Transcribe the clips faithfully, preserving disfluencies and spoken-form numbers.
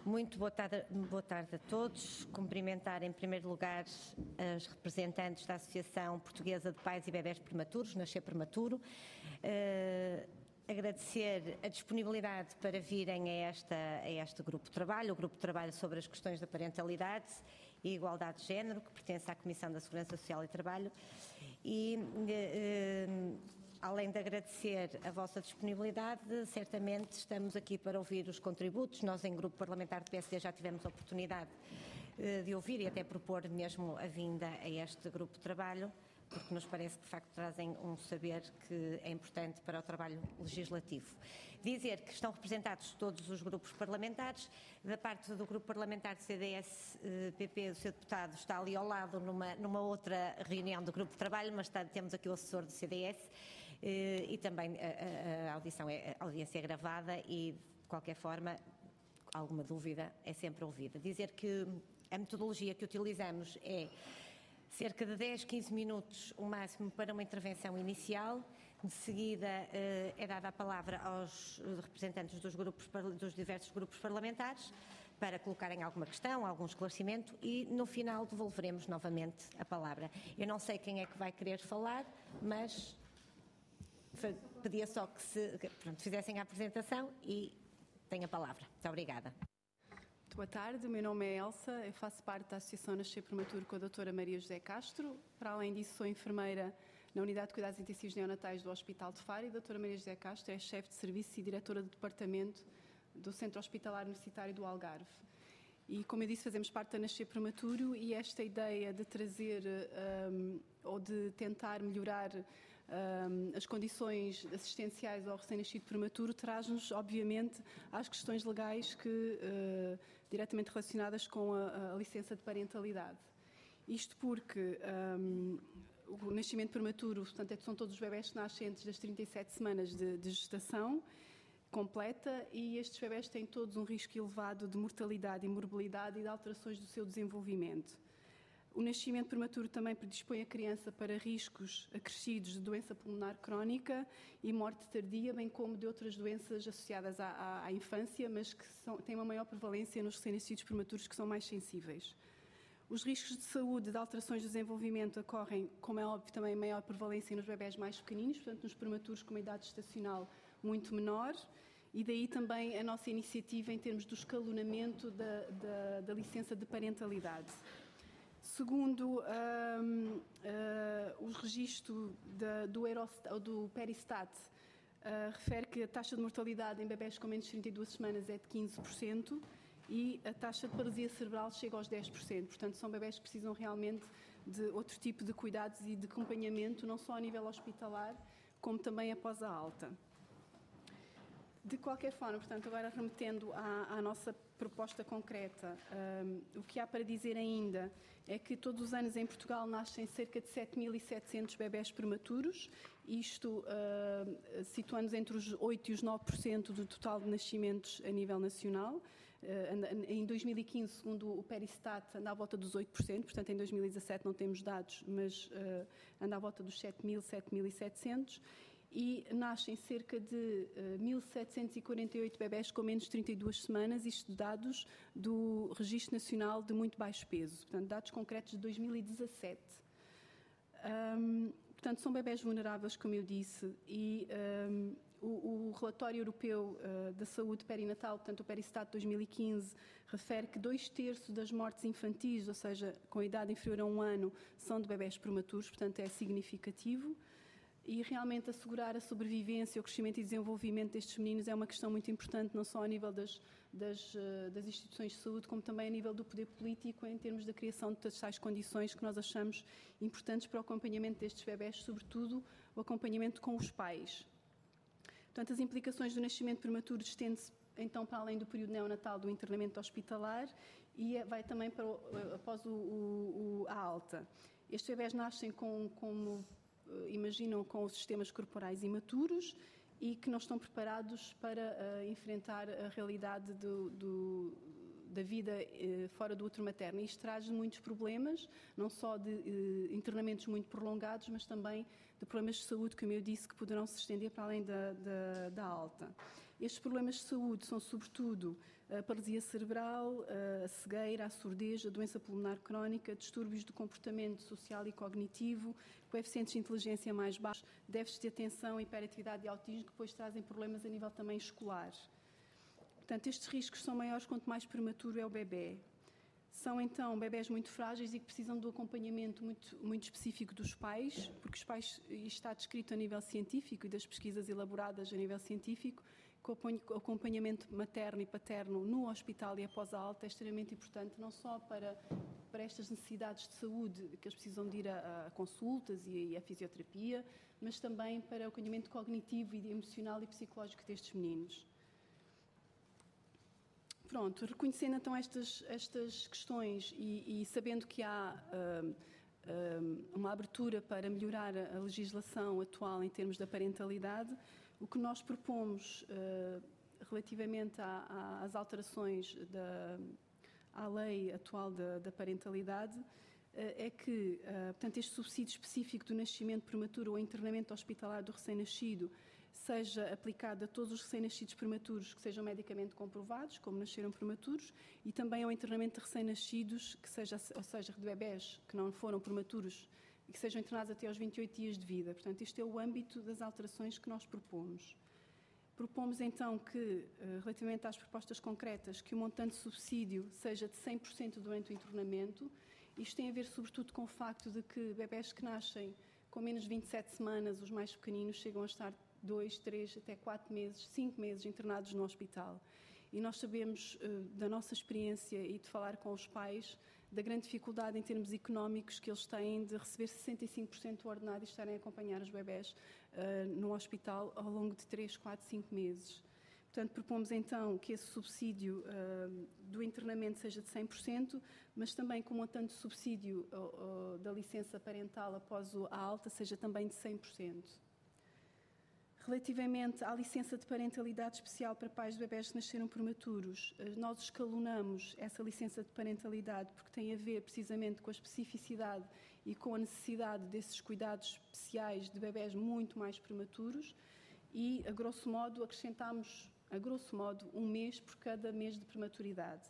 Muito boa tarde, boa tarde a todos. Cumprimentar em primeiro lugar as representantes da Associação Portuguesa de Pais e Bebés Prematuros, Nascer Prematuro. Uh, agradecer a disponibilidade para virem a, esta, a este grupo de trabalho, o grupo de trabalho sobre as questões da parentalidade e igualdade de género, que pertence à Comissão da Segurança Social e Trabalho. E uh, além de agradecer a vossa disponibilidade, certamente estamos aqui para ouvir os contributos. Nós, em Grupo Parlamentar do P S D, já tivemos a oportunidade de ouvir e até propor mesmo a vinda a este grupo de trabalho, porque nos parece que, de facto, trazem um saber que é importante para o trabalho legislativo. Dizer que estão representados todos os grupos parlamentares. Da parte do Grupo Parlamentar do C D S P P, o seu deputado está ali ao lado numa, numa outra reunião do grupo de trabalho, mas está, temos aqui o assessor do C D S e também a, a, audição é, a audiência é gravada e, de qualquer forma, alguma dúvida é sempre ouvida. Dizer que a metodologia que utilizamos é cerca de dez, quinze minutos, o máximo, para uma intervenção inicial. De seguida, é dada a palavra aos representantes dos, grupos, dos diversos grupos parlamentares para colocarem alguma questão, algum esclarecimento e, no final, devolveremos novamente a palavra. Eu não sei quem é que vai querer falar, mas pedia só que se, que, pronto, fizessem a apresentação e tenho a palavra. Muito obrigada. Boa tarde, o meu nome é Elsa, eu faço parte da Associação Nascer Prematuro com a doutora Maria José Castro. Para além disso, sou enfermeira na Unidade de Cuidados Intensivos Neonatais do Hospital de Faro e a doutora Maria José Castro é chefe de serviço e diretora do departamento do Centro Hospitalar Universitário do Algarve. E, como eu disse, fazemos parte da Nascer Prematuro e esta ideia de trazer um, ou de tentar melhorar um, as condições assistenciais ao recém-nascido prematuro traz-nos, obviamente, às questões legais que, uh, diretamente relacionadas com a, a licença de parentalidade. Isto porque um, o nascimento prematuro, portanto, é que são todos os bebés que nascem antes das trinta e sete semanas de, de gestação completa e estes bebés têm todos um risco elevado de mortalidade e morbilidade e de alterações do seu desenvolvimento. O nascimento prematuro também predispõe a criança para riscos acrescidos de doença pulmonar crónica e morte tardia, bem como de outras doenças associadas à, à, à infância, mas que são, têm uma maior prevalência nos recém-nascidos prematuros que são mais sensíveis. Os riscos de saúde de alterações de desenvolvimento ocorrem, como é óbvio, também maior prevalência nos bebés mais pequeninos, portanto, nos prematuros com uma idade gestacional muito menor, e daí também a nossa iniciativa em termos do escalonamento da, da, da licença de parentalidade. Segundo um, uh, o registro da, do, Eurostat, do Peristat, uh, refere que a taxa de mortalidade em bebés com menos de trinta e duas semanas é de quinze por cento e a taxa de paralisia cerebral chega aos dez por cento. Portanto, são bebés que precisam realmente de outro tipo de cuidados e de acompanhamento, não só a nível hospitalar, como também após a alta. De qualquer forma, portanto, agora remetendo à, à nossa proposta concreta, um, o que há para dizer ainda é que todos os anos em Portugal nascem cerca de sete mil e setecentos bebés prematuros, isto uh, situando-nos entre os oito por cento e os nove por cento do total de nascimentos a nível nacional. Uh, em dois mil e quinze, segundo o Peristat, anda à volta dos oito por cento, portanto em dois mil e dezassete não temos dados, mas uh, anda à volta dos sete mil, sete mil e setecentos. E nascem cerca de uh, mil setecentos e quarenta e oito bebés com menos de trinta e duas semanas, isto dados do Registro Nacional de Muito Baixo Peso, portanto, dados concretos de dois mil e dezassete. Um, portanto, são bebés vulneráveis, como eu disse, e um, o, o relatório europeu uh, da saúde perinatal, portanto, o Peristat dois mil e quinze, refere que dois terços das mortes infantis, ou seja, com idade inferior a um ano, são de bebés prematuros, portanto, é significativo. E realmente assegurar a sobrevivência, o crescimento e desenvolvimento destes meninos é uma questão muito importante, não só a nível das, das, das instituições de saúde, como também a nível do poder político, em termos da criação de tais condições que nós achamos importantes para o acompanhamento destes bebés, sobretudo o acompanhamento com os pais. Portanto, as implicações do nascimento prematuro estendem-se então para além do período neonatal do internamento hospitalar e vai também para o, após o, o, a alta. Estes bebés nascem com, como imaginam, com os sistemas corporais imaturos e que não estão preparados para uh, enfrentar a realidade do, do, da vida uh, fora do útero materno. Isto traz muitos problemas, não só de uh, internamentos muito prolongados, mas também de problemas de saúde, como eu disse, que poderão se estender para além da, da, da alta. Estes problemas de saúde são, sobretudo, a paralisia cerebral, a cegueira, a surdez, a doença pulmonar crónica, distúrbios do comportamento social e cognitivo, coeficientes de inteligência mais baixos, déficits de atenção, hiperatividade e autismo, que depois trazem problemas a nível também escolar. Portanto, estes riscos são maiores quanto mais prematuro é o bebê. São, então, bebés muito frágeis e que precisam do acompanhamento muito, muito específico dos pais, porque os pais, isto está descrito a nível científico e das pesquisas elaboradas a nível científico, que o acompanhamento materno e paterno no hospital e após a alta é extremamente importante, não só para, para estas necessidades de saúde, que eles precisam de ir a, a consultas e, e a fisioterapia, mas também para o acompanhamento cognitivo e emocional e psicológico destes meninos. Pronto, reconhecendo então estas, estas questões e, e sabendo que há uh, uh, uma abertura para melhorar a legislação atual em termos da parentalidade, o que nós propomos uh, relativamente à, às alterações da, à lei atual da, da parentalidade uh, é que, uh, portanto, este subsídio específico do nascimento prematuro ou internamento hospitalar do recém-nascido seja aplicado a todos os recém-nascidos prematuros que sejam medicamente comprovados, como nasceram prematuros, e também ao internamento de recém-nascidos, que seja, ou seja, de bebés que não foram prematuros e que sejam internados até aos vinte e oito dias de vida. Portanto, este é o âmbito das alterações que nós propomos. Propomos, então, que, relativamente às propostas concretas, que o montante de subsídio seja de cem por cento durante o internamento. Isto tem a ver, sobretudo, com o facto de que bebés que nascem com menos de vinte e sete semanas, os mais pequeninos, chegam a estar dois, três, até quatro meses, cinco meses internados no hospital. E nós sabemos, uh, da nossa experiência e de falar com os pais, da grande dificuldade em termos económicos que eles têm de receber sessenta e cinco por cento do ordenado e estarem a acompanhar os bebés uh, no hospital ao longo de três, quatro, cinco meses. Portanto, propomos então que esse subsídio uh, do internamento seja de cem por cento, mas também que o montante de subsídio uh, uh, da licença parental após a alta seja também de cem por cento. Relativamente à licença de parentalidade especial para pais de bebés que nasceram prematuros, nós escalonamos essa licença de parentalidade porque tem a ver precisamente com a especificidade e com a necessidade desses cuidados especiais de bebés muito mais prematuros e, a grosso modo, acrescentamos, a grosso modo, um mês por cada mês de prematuridade.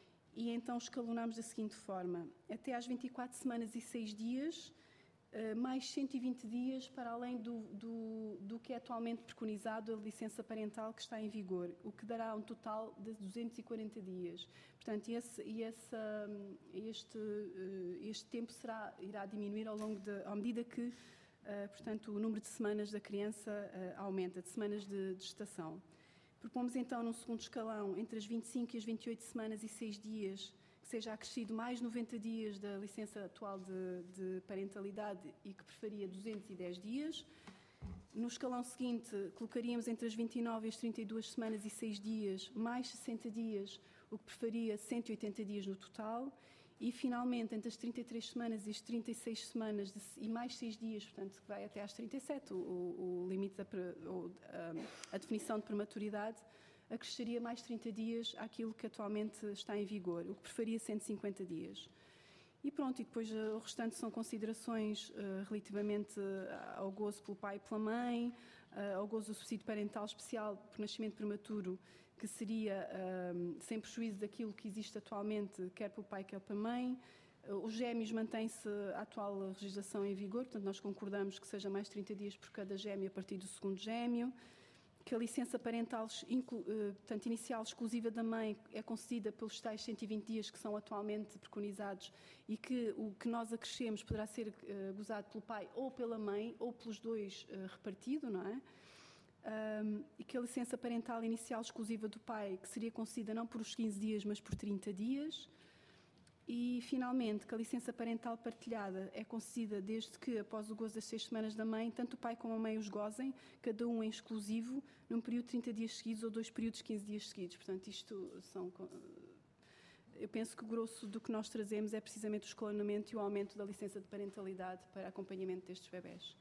E então escalonamos da seguinte forma: até às vinte e quatro semanas e seis dias, Uh, mais cento e vinte dias para além do, do, do que é atualmente preconizado a licença parental que está em vigor, o que dará um total de duzentos e quarenta dias. Portanto, esse, esse, este, uh, este tempo será, irá diminuir ao longo de, à medida que, uh, portanto, o número de semanas da criança uh, aumenta, de semanas de, de gestação. Propomos então, num segundo escalão, entre as vinte e cinco e as vinte e oito semanas e seis dias, que seja acrescido mais noventa dias da licença atual de, de parentalidade e que preferia duzentos e dez dias. No escalão seguinte, colocaríamos entre as vinte e nove e as trinta e duas semanas e seis dias, mais sessenta dias, o que preferia cento e oitenta dias no total. E, finalmente, entre as trinta e três semanas e as trinta e seis semanas de, e mais seis dias, portanto, que vai até às trinta e sete, o, o limite da o, a, a definição de prematuridade, acresceria mais trinta dias àquilo que atualmente está em vigor, o que preferia cento e cinquenta dias. E pronto, e depois uh, o restante são considerações uh, relativamente uh, ao gozo pelo pai e pela mãe, uh, ao gozo do subsídio parental especial por nascimento prematuro, que seria uh, sem prejuízo daquilo que existe atualmente, quer pelo pai, quer pela mãe. Uh, os gêmeos mantém-se a atual legislação em vigor, portanto nós concordamos que seja mais trinta dias por cada gêmeo a partir do segundo gêmeo. Que a licença parental portanto, inicial exclusiva da mãe é concedida pelos tais cento e vinte dias que são atualmente preconizados e que o que nós acrescemos poderá ser uh, gozado pelo pai ou pela mãe ou pelos dois uh, repartido, não é? Um, e que a licença parental inicial exclusiva do pai que seria concedida não por os quinze dias mas por trinta dias. E, finalmente, que a licença parental partilhada é concedida desde que, após o gozo das seis semanas da mãe, tanto o pai como a mãe os gozem, cada um em exclusivo, num período de trinta dias seguidos ou dois períodos de quinze dias seguidos. Portanto, isto são... Eu penso que o grosso do que nós trazemos é precisamente o escalonamento e o aumento da licença de parentalidade para acompanhamento destes bebés.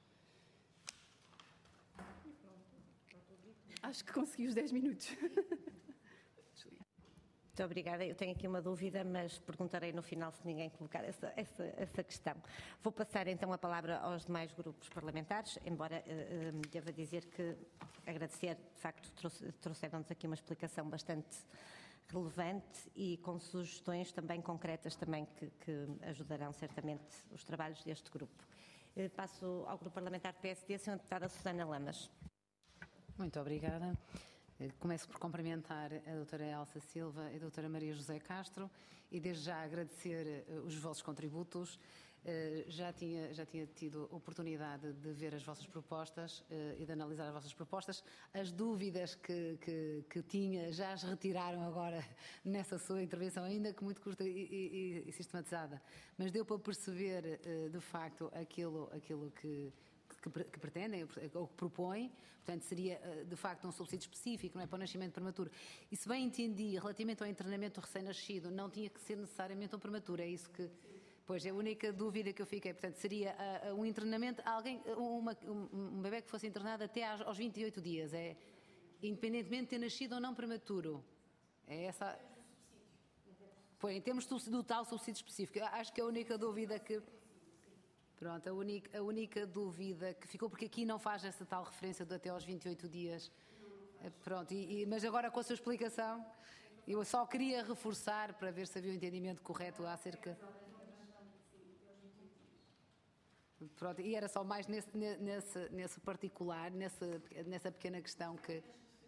Acho que consegui os dez minutos. Muito obrigada. Eu tenho aqui uma dúvida, mas perguntarei no final se ninguém colocar essa, essa, essa questão. Vou passar então a palavra aos demais grupos parlamentares, embora uh, uh, deva dizer que agradecer, de facto, trouxeram-nos aqui uma explicação bastante relevante e com sugestões também concretas também que, que ajudarão certamente os trabalhos deste grupo. Uh, passo ao grupo parlamentar do P S D, senhora deputada Susana Lamas. Muito obrigada. Começo por cumprimentar a doutora Elsa Silva e a doutora Maria José Castro e desde já agradecer os vossos contributos. Já tinha, já tinha tido oportunidade de ver as vossas propostas e de analisar as vossas propostas. As dúvidas que, que, que tinha já as retiraram agora nessa sua intervenção, ainda que muito curta e, e, e sistematizada. Mas deu para perceber, de facto, aquilo, aquilo que... Que, que pretendem ou que propõem, portanto seria de facto um subsídio específico, não é, para o nascimento prematuro. E se bem entendi, relativamente ao internamento do recém-nascido, não tinha que ser necessariamente um prematuro, é isso que... Pois é a única dúvida que eu fiquei, portanto seria uh, um internamento, alguém, uma, um, um bebê que fosse internado até aos, aos vinte e oito dias, é independentemente de ter nascido ou não prematuro. É essa... Pois, em termos do tal subsídio específico, acho que é a única dúvida que... Pronto, a única, a única dúvida que ficou, porque aqui não faz essa tal referência de até aos vinte e oito dias. Pronto, e, e, mas agora com a sua explicação, eu só queria reforçar para ver se havia o um entendimento correto acerca... Pronto, e era só mais nesse, nesse, nesse particular, nessa, nessa pequena questão que...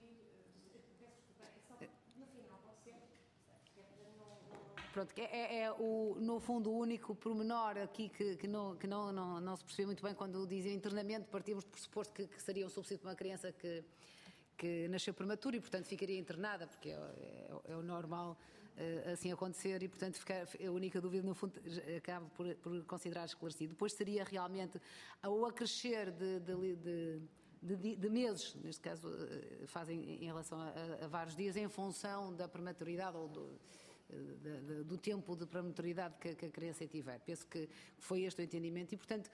Pronto, é, é o, no fundo o único pormenor aqui que, que, não, que não, não, não se percebeu muito bem quando dizia internamento, partíamos de pressuposto que, que seria um subsídio para uma criança que, que nasceu prematura e portanto ficaria internada, porque é, é, é o normal uh, assim acontecer e portanto ficar, a única dúvida no fundo acaba por, por considerar esclarecido. Depois seria realmente o acrescer de, de, de De, de meses, neste caso fazem em relação a, a vários dias, em função da prematuridade ou do, de, de, do tempo de prematuridade que, que a criança tiver. Penso que foi este o entendimento e, portanto,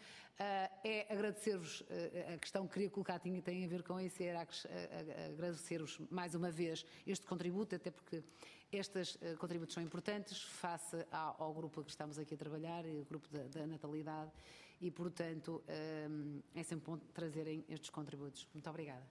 é agradecer-vos a questão que queria colocar, tem, tem a ver com isso, era agradecer-vos mais uma vez este contributo, até porque estes contributos são importantes face ao, ao grupo que estamos aqui a trabalhar, o grupo da, da natalidade, e, portanto, é sempre bom trazerem estes contributos. Muito obrigada.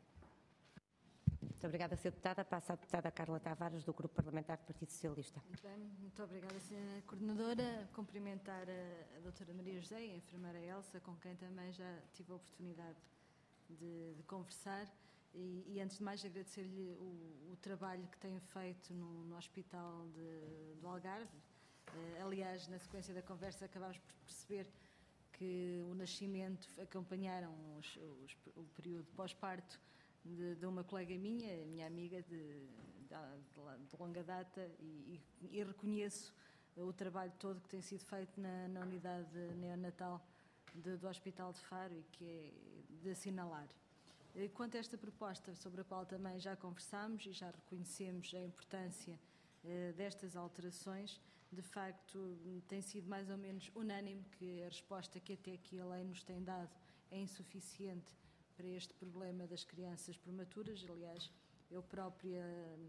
Muito obrigada, senhora Deputada. Passa a Deputada Carla Tavares, do Grupo Parlamentar do Partido Socialista. Muito bem, muito obrigada, senhora Coordenadora. Cumprimentar a, a doutora Maria José e a enfermeira Elsa, com quem também já tive a oportunidade de, de conversar. E, e, antes de mais, agradecer-lhe o, o trabalho que têm feito no, no Hospital de, do Algarve. Uh, aliás, na sequência da conversa, acabámos por perceber que o nascimento acompanharam os, os, o período pós-parto de, de uma colega minha, minha amiga de, de, de longa data, e, e reconheço o trabalho todo que tem sido feito na, na unidade neonatal de, do Hospital de Faro e que é de assinalar. Quanto a esta proposta, sobre a qual também já conversámos e já reconhecemos a importância eh, destas alterações, de facto tem sido mais ou menos unânime que a resposta que até aqui a lei nos tem dado é insuficiente para este problema das crianças prematuras. Aliás, eu própria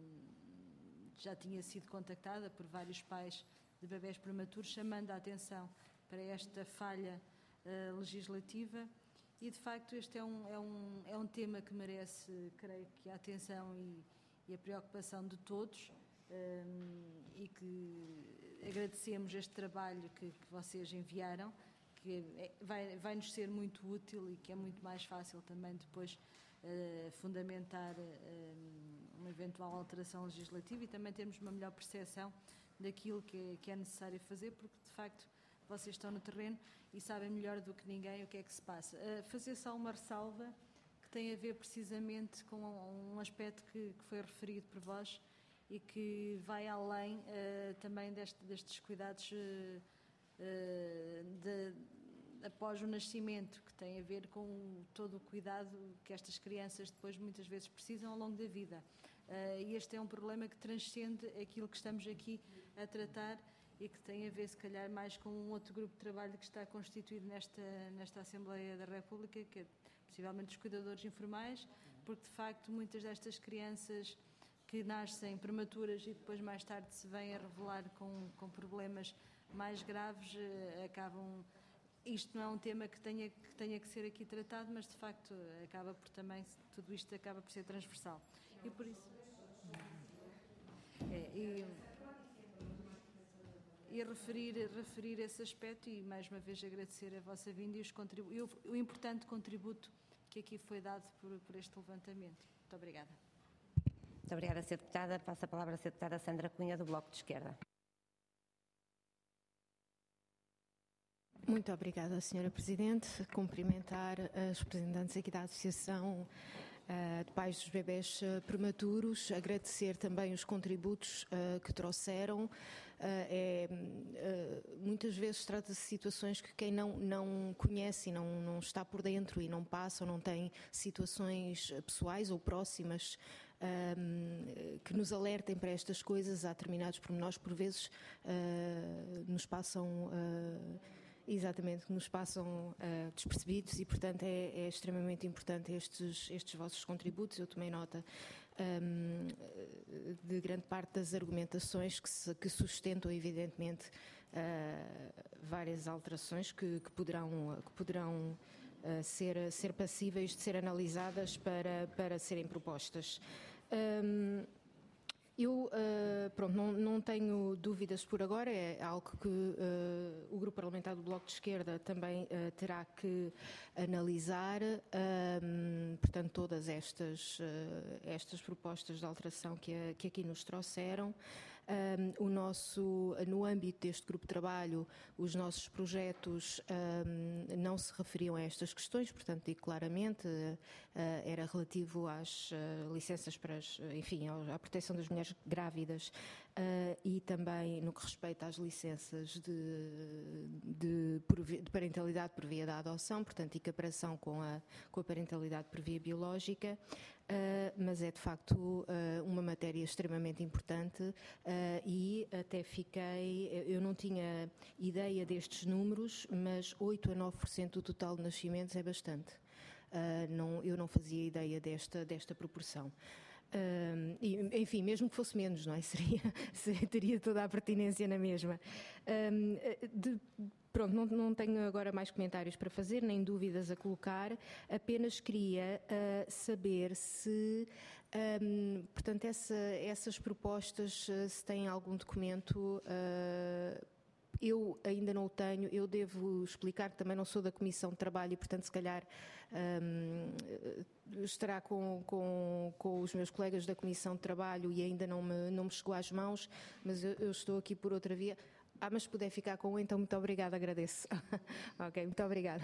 já tinha sido contactada por vários pais de bebés prematuros, chamando a atenção para esta falha uh, legislativa. E, de facto, este é um, é um, é um tema que merece, creio que, a atenção e, e a preocupação de todos, um, e que agradecemos este trabalho que, que vocês enviaram, que é, vai, vai nos ser muito útil e que é muito mais fácil também depois uh, fundamentar uh, uma eventual alteração legislativa e também termos uma melhor percepção daquilo que é, que é necessário fazer, porque, de facto, vocês estão no terreno e sabem melhor do que ninguém o que é que se passa. Uh, fazer só uma ressalva que tem a ver precisamente com um aspecto que, que foi referido por vós e que vai além uh, também deste, destes cuidados uh, uh, de, após o nascimento, que tem a ver com todo o cuidado que estas crianças depois muitas vezes precisam ao longo da vida. Uh, e este é um problema que transcende aquilo que estamos aqui a tratar e que tem a ver, se calhar, mais com um outro grupo de trabalho que está constituído nesta, nesta Assembleia da República, que é possivelmente os cuidadores informais, porque, de facto, muitas destas crianças que nascem prematuras e depois mais tarde se vêm a revelar com, com problemas mais graves, uh, acabam... Isto não é um tema que tenha, que tenha que ser aqui tratado, mas de facto acaba por também, tudo isto acaba por ser transversal. E por isso... É, e, e referir, referir esse aspecto e mais uma vez agradecer a vossa vinda e, os contribu- e o, o importante contributo que aqui foi dado por, por este levantamento. Muito obrigada. Muito obrigada, senhora Deputada. Passo a palavra à senhora Deputada Sandra Cunha, do Bloco de Esquerda. Muito obrigada, senhora Presidente. Cumprimentar as representantes aqui da Associação uh, de Pais dos Bebés uh, Prematuros, agradecer também os contributos uh, que trouxeram. Uh, é, uh, muitas vezes trata-se de situações que quem não, não conhece e não, não está por dentro e não passa ou não tem situações pessoais ou próximas Um, que nos alertem para estas coisas. Há determinados pormenores que por vezes uh, nos passam uh, exatamente, que nos passam uh, despercebidos e portanto é, é extremamente importante estes, estes vossos contributos. Eu tomei nota um, de grande parte das argumentações que, se, que sustentam evidentemente uh, várias alterações que, que poderão, que poderão uh, ser, ser passíveis de ser analisadas para, para serem propostas. Um, eu, uh, pronto, não, não tenho dúvidas por agora, é algo que uh, o Grupo Parlamentar do Bloco de Esquerda também uh, terá que analisar, um, portanto, todas estas, uh, estas propostas de alteração que, a, que aqui nos trouxeram. Um, o nosso, no âmbito deste grupo de trabalho, os nossos projetos um, não se referiam a estas questões, portanto, digo claramente, uh, era relativo às uh, licenças para, as, enfim, à proteção das mulheres grávidas uh, e também no que respeita às licenças de, de, de parentalidade por via da adoção, portanto, equiparação com a, com a parentalidade por via biológica. Uh, mas é de facto uh, uma matéria extremamente importante uh, e até fiquei, eu não tinha ideia destes números, mas oito a nove por cento do total de nascimentos é bastante. Uh, não, eu não fazia ideia desta, desta proporção. Uh, e, enfim, mesmo que fosse menos, não é? Seria, seria, teria toda a pertinência na mesma. Uh, de, Pronto, não, não tenho agora mais comentários para fazer, nem dúvidas a colocar, apenas queria uh, saber se, um, portanto, essa, essas propostas, uh, se têm algum documento, uh, eu ainda não o tenho, eu devo explicar que também não sou da Comissão de Trabalho e, portanto, se calhar um, estará com, com, com os meus colegas da Comissão de Trabalho e ainda não me, não me chegou às mãos, mas eu, eu estou aqui por outra via. Ah, mas se puder ficar com um, então muito obrigada, agradeço. Ok, muito obrigada.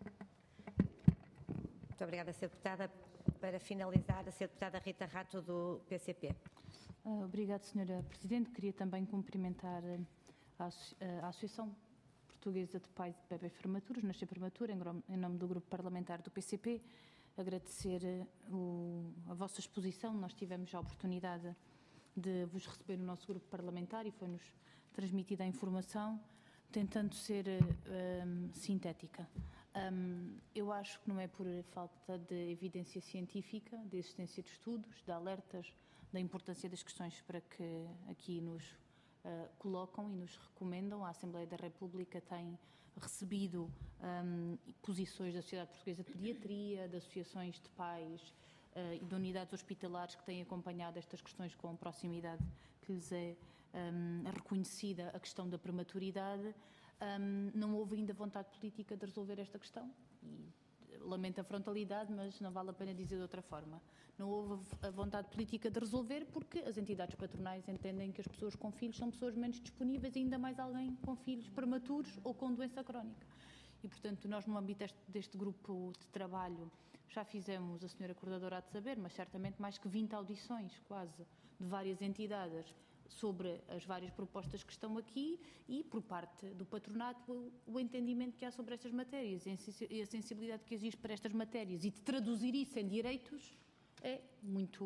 Muito obrigada, senhora Deputada. Para finalizar, a senhora Deputada Rita Rato, do P C P. Uh, obrigada, senhora Presidente. Queria também cumprimentar a, a Associação Portuguesa de Pais e Bebés Prematuros, Nascer Prematuro, em nome do Grupo Parlamentar do P C P. Agradecer o, a vossa exposição. Nós tivemos a oportunidade de vos receber no nosso grupo parlamentar e foi-nos transmitida a informação, tentando ser um, sintética. Um, eu acho que não é por falta de evidência científica, de existência de estudos, de alertas, da importância das questões para que aqui nos uh, colocam e nos recomendam. A Assembleia da República tem recebido um, posições da Sociedade Portuguesa de Pediatria, de associações de pais uh, e de unidades hospitalares que têm acompanhado estas questões com proximidade que lhes é Um, reconhecida a questão da prematuridade. Um, não houve ainda vontade política de resolver esta questão e lamento a frontalidade, mas não vale a pena dizer de outra forma. Não houve a vontade política de resolver porque as entidades patronais entendem que as pessoas com filhos são pessoas menos disponíveis, ainda mais alguém com filhos prematuros ou com doença crónica. E, portanto, nós no âmbito deste, deste grupo de trabalho já fizemos, a senhora Coordenadora há de saber, mas certamente mais que vinte audições quase de várias entidades sobre as várias propostas que estão aqui e, por parte do patronato, o, o entendimento que há sobre estas matérias e a sensibilidade que existe para estas matérias e de traduzir isso em direitos é muito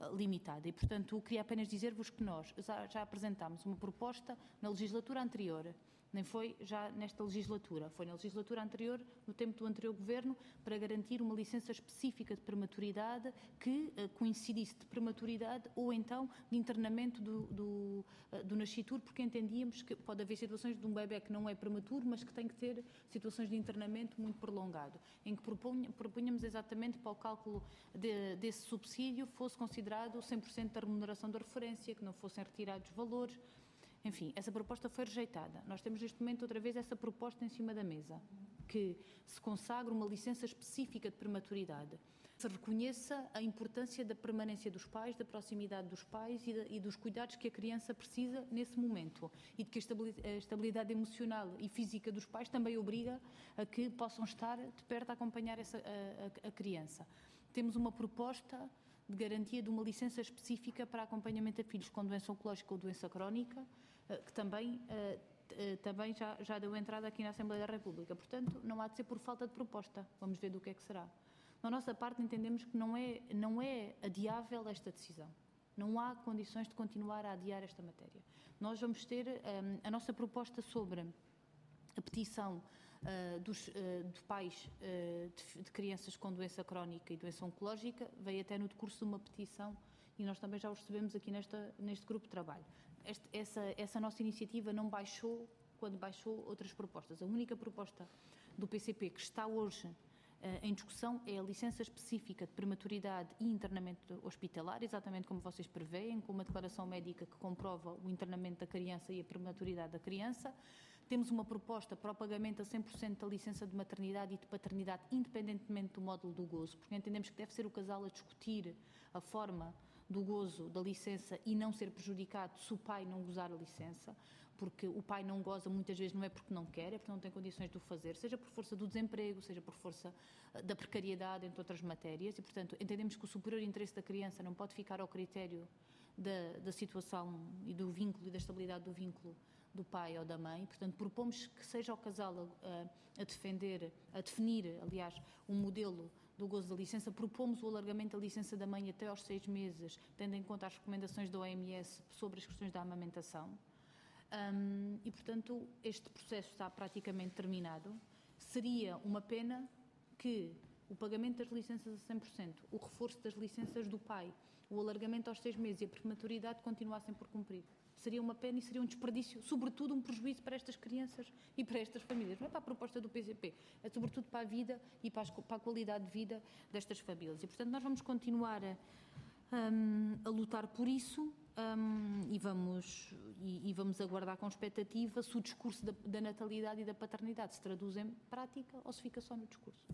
limitada. E, portanto, queria apenas dizer-vos que nós já, já apresentámos uma proposta na legislatura anterior, nem foi já nesta legislatura, foi na legislatura anterior, no tempo do anterior Governo, para garantir uma licença específica de prematuridade que uh, coincidisse de prematuridade ou então de internamento do, do, uh, do nascituro, porque entendíamos que pode haver situações de um bebê que não é prematuro, mas que tem que ter situações de internamento muito prolongado, em que propunha, propunhamos exatamente para o cálculo de, desse subsídio fosse considerado cem por cento da remuneração da referência, que não fossem retirados valores. Enfim, essa proposta foi rejeitada. Nós temos neste momento outra vez essa proposta em cima da mesa, que se consagra uma licença específica de prematuridade, se reconheça a importância da permanência dos pais, da proximidade dos pais e, de, e dos cuidados que a criança precisa nesse momento, e de que a estabilidade emocional e física dos pais também obriga a que possam estar de perto a acompanhar essa, a, a, a criança. Temos uma proposta de garantia de uma licença específica para acompanhamento a filhos com doença oncológica ou doença crónica, que também, também já, já deu entrada aqui na Assembleia da República. Portanto, não há de ser por falta de proposta. Vamos ver do que é que será. Da nossa parte, entendemos que não é, não é adiável esta decisão. Não há condições de continuar a adiar esta matéria. Nós vamos ter um, a nossa proposta sobre a petição uh, dos uh, de pais uh, de, de crianças com doença crónica e doença oncológica, veio até no decurso de uma petição e nós também já o recebemos aqui nesta, neste grupo de trabalho. Este, essa, essa nossa iniciativa não baixou quando baixou outras propostas. A única proposta do P C P que está hoje em discussão é a licença específica de prematuridade e internamento hospitalar, exatamente como vocês preveem, com uma declaração médica que comprova o internamento da criança e a prematuridade da criança. Temos uma proposta para o pagamento a cem por cento da licença de maternidade e de paternidade, independentemente do módulo do gozo, porque entendemos que deve ser o casal a discutir a forma do gozo da licença e não ser prejudicado se o pai não gozar a licença, porque o pai não goza muitas vezes não é porque não quer, é porque não tem condições de o fazer, seja por força do desemprego, seja por força da precariedade, entre outras matérias, e portanto entendemos que o superior interesse da criança não pode ficar ao critério da, da situação e do vínculo e da estabilidade do vínculo do pai ou da mãe, portanto propomos que seja o casal a, a defender, a definir, aliás, um modelo do gozo da licença. Propomos o alargamento da licença da mãe até aos seis meses, tendo em conta as recomendações da O M S sobre as questões da amamentação. Um, e, portanto, este processo está praticamente terminado. Seria uma pena que o pagamento das licenças a cem por cento, o reforço das licenças do pai, o alargamento aos seis meses e a prematuridade continuassem por cumprir. Seria uma pena e seria um desperdício, sobretudo um prejuízo para estas crianças e para estas famílias. Não é para a proposta do P C P, é sobretudo para a vida e para, as, para a qualidade de vida destas famílias. E, portanto, nós vamos continuar a, um, a lutar por isso. Um, e, vamos, e, e vamos aguardar com expectativa se o discurso da, da natalidade e da paternidade se traduz em prática ou se fica só no discurso.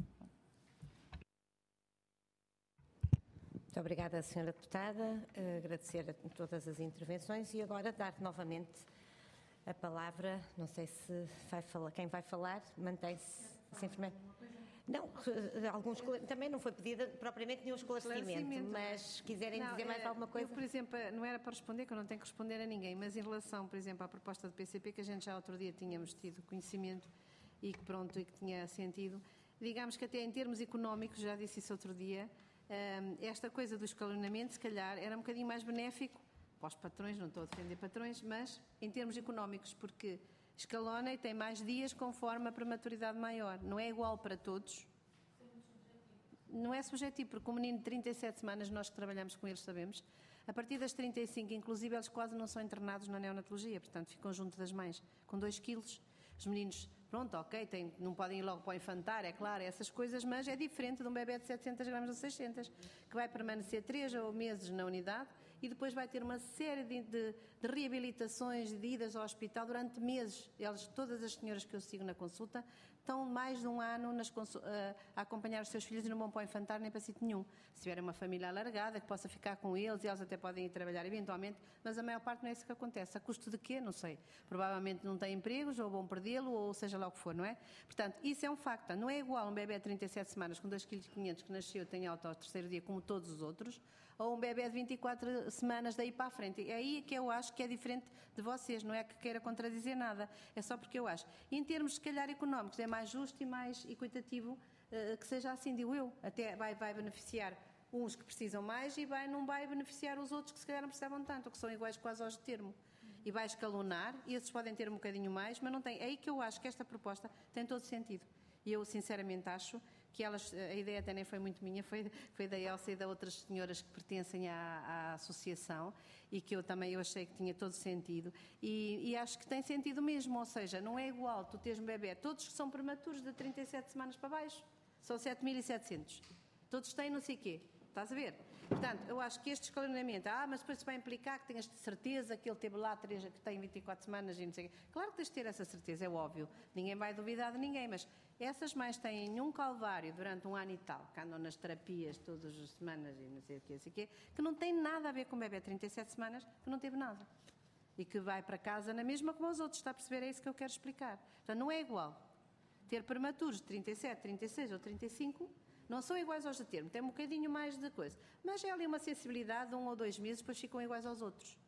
Muito obrigada, senhora Deputada. Agradecer a todas as intervenções e agora dar novamente a palavra, não sei se vai falar, quem vai falar, mantém-se sem enfermeira. Não, alguns, também não foi pedido propriamente nenhum esclarecimento, esclarecimento. Mas se quiserem não, dizer mais alguma coisa... Eu, por exemplo, não era para responder, que eu não tenho que responder a ninguém, mas em relação, por exemplo, à proposta do P C P, que a gente já outro dia tínhamos tido conhecimento e que pronto, e que tinha sentido, digamos que até em termos económicos, já disse isso outro dia, esta coisa do escalonamento, se calhar, era um bocadinho mais benéfico para os patrões, não estou a defender patrões, mas em termos económicos, porque... escalona e tem mais dias conforme a prematuridade maior. Não é igual para todos. Não é subjetivo, porque um menino de trinta e sete semanas, nós que trabalhamos com eles sabemos, a partir das trinta e cinco, inclusive, eles quase não são internados na neonatologia, portanto, ficam junto das mães, com dois quilos. Os meninos, pronto, ok, tem, não podem ir logo para o infantar, é claro, essas coisas, mas é diferente de um bebê de setecentos gramas ou seiscentos, que vai permanecer três meses na unidade e depois vai ter uma série de, de, de reabilitações, de idas ao hospital durante meses. Eles, todas as senhoras que eu sigo na consulta, estão mais de um ano nas, a acompanhar os seus filhos e não vão para o infantário nem para sítio nenhum. Se tiver uma família alargada, que possa ficar com eles, e eles até podem ir trabalhar eventualmente, mas a maior parte não é isso que acontece. A custo de quê? Não sei. Provavelmente não têm empregos, ou vão perdê-lo, ou seja lá o que for, não é? Portanto, isso é um facto. Não é igual um bebê de trinta e sete semanas com dois vírgula cinco quilos que nasceu e tem alta ao terceiro dia, como todos os outros, ou um bebê de vinte e quatro semanas daí para a frente. É aí que eu acho que é diferente de vocês, não é que queira contradizer nada, é só porque eu acho. E em termos, se calhar, económicos, é mais justo e mais equitativo uh, que seja assim, digo eu. Até vai, vai beneficiar uns que precisam mais e vai, não vai beneficiar os outros que se calhar não precisavam tanto, ou que são iguais quase aos de termo. E vai escalonar, e esses podem ter um bocadinho mais, mas não tem. É aí que eu acho que esta proposta tem todo sentido. E eu, sinceramente, acho que elas, a ideia até nem foi muito minha, foi, foi da Elsa e da outras senhoras que pertencem à, à associação, e que eu também eu achei que tinha todo sentido. E, e acho que tem sentido mesmo, ou seja, não é igual tu teres um bebê, todos que são prematuros de trinta e sete semanas para baixo, são sete mil e setecentos. Todos têm não sei o quê. Estás a ver? Portanto, eu acho que este escalonamento, ah, mas depois vai implicar que tenhas certeza que ele teve lá três, que tem vinte e quatro semanas e não sei o quê. Claro que tens de ter essa certeza, é óbvio. Ninguém vai duvidar de ninguém, mas essas mães têm um calvário durante um ano e tal, que andam nas terapias todas as semanas e não sei o quê, não sei o quê, que não tem nada a ver com o bebê de trinta e sete semanas, que não teve nada. E que vai para casa na mesma como os outros, está a perceber? É isso que eu quero explicar. Portanto, não é igual. Ter prematuros de trinta e sete, trinta e seis ou trinta e cinco... não são iguais aos de termo, tem um bocadinho mais de coisa. Mas é ali uma sensibilidade de um ou dois meses, depois ficam iguais aos outros.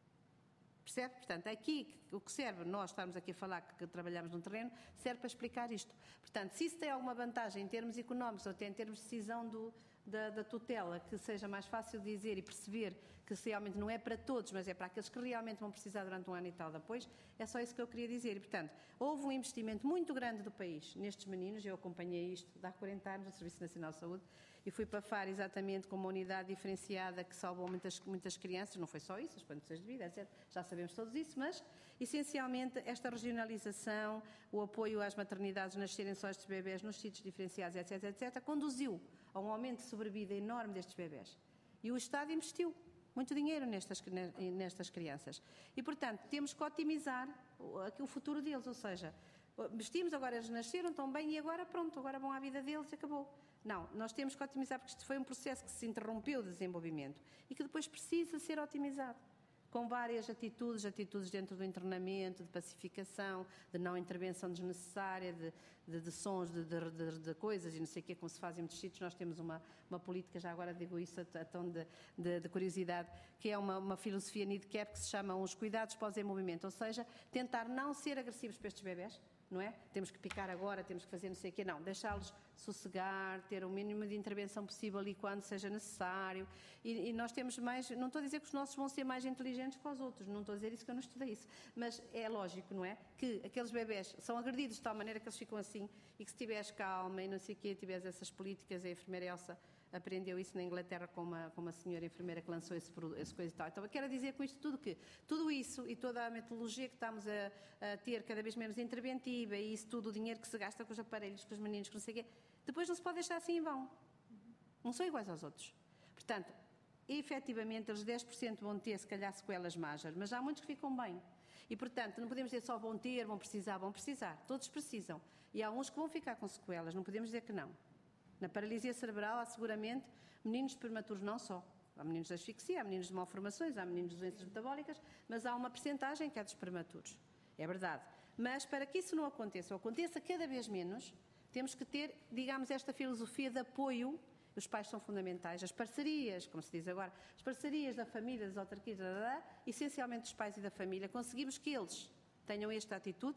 Percebe? Portanto, aqui o que serve, nós estamos aqui a falar que, que trabalhamos no terreno, serve para explicar isto. Portanto, se isso tem alguma vantagem em termos económicos ou até em termos de decisão do, da, da tutela, que seja mais fácil de dizer e perceber que realmente não é para todos, mas é para aqueles que realmente vão precisar durante um ano e tal de apoio, é só isso que eu queria dizer. E, portanto, houve um investimento muito grande do país nestes meninos, eu acompanhei isto há quarenta anos no Serviço Nacional de Saúde, e fui para Faro exatamente com uma unidade diferenciada que salvou muitas, muitas crianças, não foi só isso, as condições de vida, etcétera. Já sabemos todos isso, mas, essencialmente, esta regionalização, o apoio às maternidades nascerem só estes bebés nos sítios diferenciados, etcétera, etcétera, conduziu a um aumento de sobrevida enorme destes bebés. E o Estado investiu muito dinheiro nestas, nestas crianças. E, portanto, temos que otimizar aqui o futuro deles, ou seja, vestimos, agora eles nasceram, estão bem e agora pronto, agora vão à vida deles e acabou. Não, nós temos que otimizar porque isto foi um processo que se interrompeu de desenvolvimento e que depois precisa ser otimizado. Com várias atitudes, atitudes dentro do internamento, de pacificação, de não intervenção desnecessária, de, de, de sons, de, de, de coisas e não sei o quê, como se faz em muitos sítios. Nós temos uma, uma política, já agora digo isso a, a tom de, de, de curiosidade, que é uma, uma filosofia N I D C E P que se chama os cuidados pós-desenvolvimento, ou seja, tentar não ser agressivos para estes bebés, não é? Temos que picar agora, temos que fazer não sei o quê, não, deixá-los sossegar, ter o mínimo de intervenção possível ali quando seja necessário e, e nós temos mais, não estou a dizer que os nossos vão ser mais inteligentes que os outros, não estou a dizer isso que eu não estudei isso, mas é lógico, não é? Que aqueles bebés são agredidos de tal maneira que eles ficam assim e que se tiveres calma e não sei o quê, tiveres essas políticas, a enfermeira Elsa aprendeu isso na Inglaterra com uma, com uma senhora enfermeira que lançou esse, esse coisa e tal. Então, eu quero dizer com isto tudo que tudo isso e toda a metodologia que estamos a, a ter cada vez menos interventiva e isso tudo, o dinheiro que se gasta com os aparelhos, com os meninos, com não sei o quê, depois não se pode deixar assim em vão. Não são iguais aos outros. Portanto, efetivamente, eles dez por cento vão ter, se calhar, sequelas majas, mas há muitos que ficam bem. E, portanto, não podemos dizer só vão ter, vão precisar, vão precisar. Todos precisam. E há uns que vão ficar com sequelas, não podemos dizer que não. Na paralisia cerebral há seguramente meninos prematuros não só. Há meninos de asfixia, há meninos de malformações, há meninos de doenças metabólicas, mas há uma percentagem que é dos prematuros. É verdade. Mas para que isso não aconteça, ou aconteça cada vez menos, temos que ter, digamos, esta filosofia de apoio. Os pais são fundamentais. As parcerias, como se diz agora, as parcerias da família, das autarquias, da, da, da, essencialmente dos pais e da família, conseguimos que eles tenham esta atitude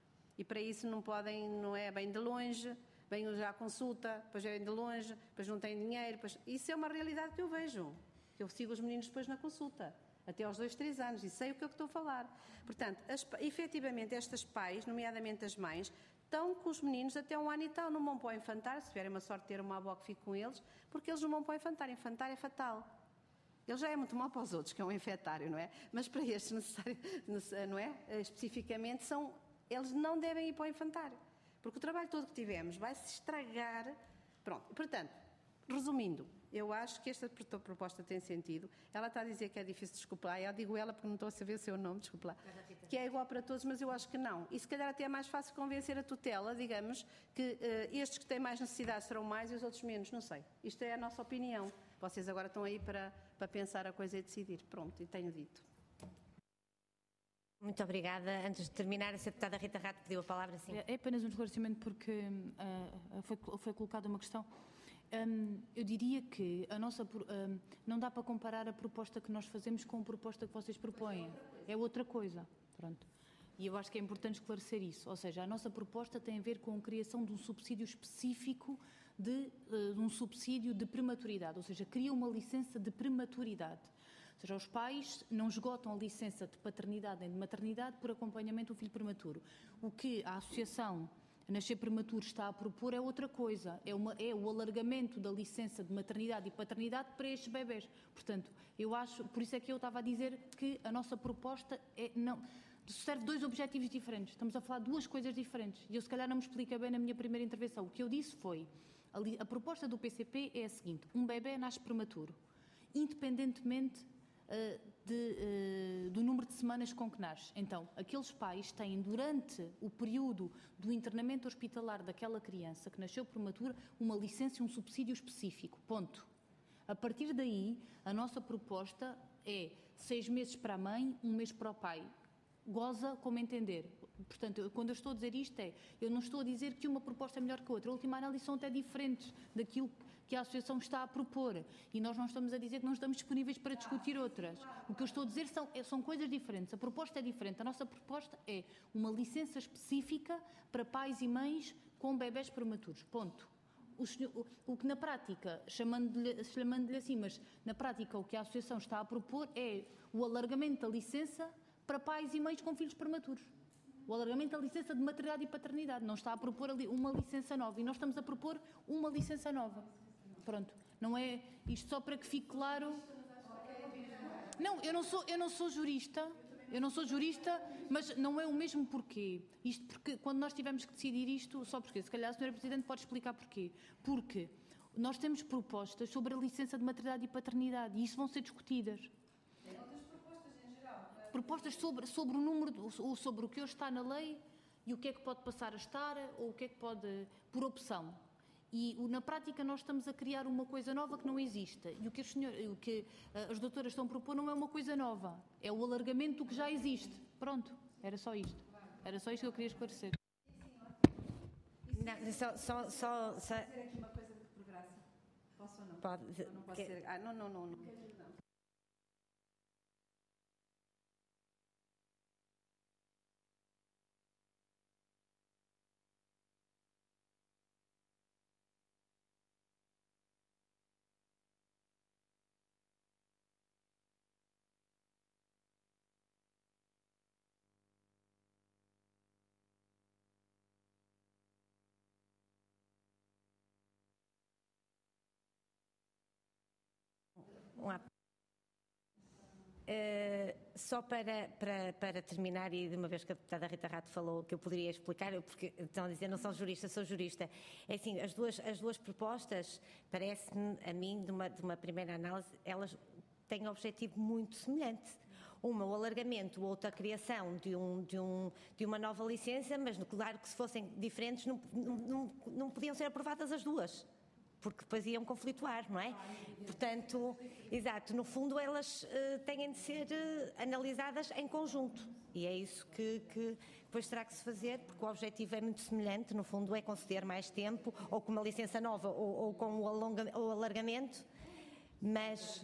e para isso não podem, não é bem de longe, vêm já à consulta, depois vêm de longe, depois não têm dinheiro. Depois... Isso é uma realidade que eu vejo. Eu sigo os meninos depois na consulta, até aos dois, três anos, e sei o que é que estou a falar. Portanto, as, efetivamente, estas pais, nomeadamente as mães, estão com os meninos até um ano e tal, não vão para o infantário, se tiverem uma sorte de ter uma avó que fique com eles, porque eles não vão para o infantário. Infantário é fatal. Ele já é muito mau para os outros, que é um infetário, não é? Mas para estes, necessário, não é? Especificamente, são, eles não devem ir para o infantário. Porque o trabalho todo que tivemos vai-se estragar. Pronto, portanto, resumindo, eu acho que esta proposta tem sentido. Ela está a dizer que é difícil, desculpa lá, eu digo ela porque não estou a saber o seu nome, desculpa lá, que é igual para todos, mas eu acho que não. E se calhar até é mais fácil convencer a tutela, digamos, que uh, estes que têm mais necessidade serão mais e os outros menos, não sei. Isto é a nossa opinião. Vocês agora estão aí para, para pensar a coisa e decidir. Pronto, e tenho dito. Muito obrigada. Antes de terminar, a deputada Rita Rato pediu a palavra. Sim. É apenas um esclarecimento porque uh, foi, foi colocada uma questão. Um, eu diria que a nossa, um, não dá para comparar a proposta que nós fazemos com a proposta que vocês propõem. É outra coisa. Pronto. E eu acho que é importante esclarecer isso. Ou seja, a nossa proposta tem a ver com a criação de um subsídio específico de, de um subsídio de prematuridade, ou seja, cria uma licença de prematuridade. Ou seja, os pais não esgotam a licença de paternidade nem de maternidade por acompanhamento do filho prematuro. O que a Associação Nascer Prematuro está a propor é outra coisa, é, uma, é o alargamento da licença de maternidade e paternidade para estes bebés. Portanto, eu acho, por isso é que eu estava a dizer que a nossa proposta é, não, serve dois objetivos diferentes. Estamos a falar de duas coisas diferentes. E eu se calhar não me expliquei bem na minha primeira intervenção. O que eu disse foi, a, a proposta do P C P é a seguinte: um bebé nasce prematuro, independentemente De, uh, do número de semanas com que nasce. Então, aqueles pais têm, durante o período do internamento hospitalar daquela criança que nasceu prematura, uma licença e um subsídio específico. Ponto. A partir daí, a nossa proposta é seis meses para a mãe, um mês para o pai. Goza como entender. Portanto, eu, quando eu estou a dizer isto é, eu não estou a dizer que uma proposta é melhor que a outra. A última análise são até diferentes daquilo que a Associação está a propor. E nós não estamos a dizer que não estamos disponíveis para discutir outras. O que eu estou a dizer são, são coisas diferentes. A proposta é diferente. A nossa proposta é uma licença específica para pais e mães com bebés prematuros. Ponto. O, o, o que na prática, chamando-lhe chamando-lhe assim, mas na prática o que a Associação está a propor é o alargamento da licença para pais e mães com filhos prematuros. O alargamento da licença de maternidade e paternidade. Não está a propor ali uma licença nova. E nós estamos a propor uma licença nova. Pronto. Não é isto só para que fique claro. Não, eu não sou, eu não sou jurista. Eu não sou jurista, mas não é o mesmo porquê. Isto porque, quando nós tivemos que decidir isto, só porque, se calhar a senhora Presidente pode explicar porquê. Porque nós temos propostas sobre a licença de maternidade e paternidade e isso vão ser discutidas. Propostas sobre, sobre o número, ou sobre o que hoje está na lei e o que é que pode passar a estar, ou o que é que pode, por opção. E na prática nós estamos a criar uma coisa nova que não existe. E o que, os senhor, o que as doutoras estão a propor não é uma coisa nova, é o alargamento do que já existe. Pronto, era só isto. Era só isto que eu queria esclarecer. Não, só... só, só, só... Posso dizer aqui uma coisa por graça? Posso ou não? Pode. Ou não posso Que... dizer? Ah, não, não, não. não. Um uh, só para, para, para terminar, e de uma vez que a deputada Rita Rato falou que eu poderia explicar, porque estão a dizer não são jurista, sou jurista. É assim, as duas, as duas propostas, parece-me a mim, de uma, de uma primeira análise, elas têm um objetivo muito semelhante. Uma, o alargamento, outra, a criação de, um, de, um, de uma nova licença, mas claro que se fossem diferentes não, não, não podiam ser aprovadas as duas, porque depois iam conflituar, não é? Portanto, exato, no fundo elas uh, têm de ser uh, analisadas em conjunto e é isso que, que depois terá que se fazer, porque o objetivo é muito semelhante, no fundo é conceder mais tempo, ou com uma licença nova, ou, ou com o, alonga, o alargamento, mas...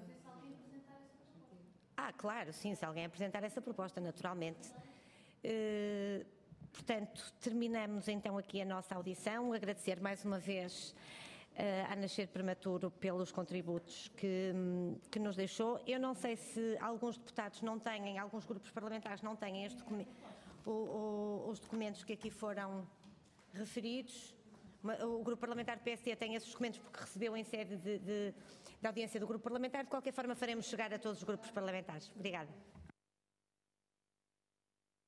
Ah, claro, sim, se alguém apresentar essa proposta, naturalmente. Uh, portanto, terminamos então aqui a nossa audição, agradecer mais uma vez a Nascer Prematuro pelos contributos que, que nos deixou. Eu não sei se alguns deputados não têm, alguns grupos parlamentares não têm este docu- o, o, os documentos que aqui foram referidos. O grupo parlamentar do P S D tem esses documentos porque recebeu em sede de, de, de audiência do grupo parlamentar. De qualquer forma, faremos chegar a todos os grupos parlamentares. Obrigada.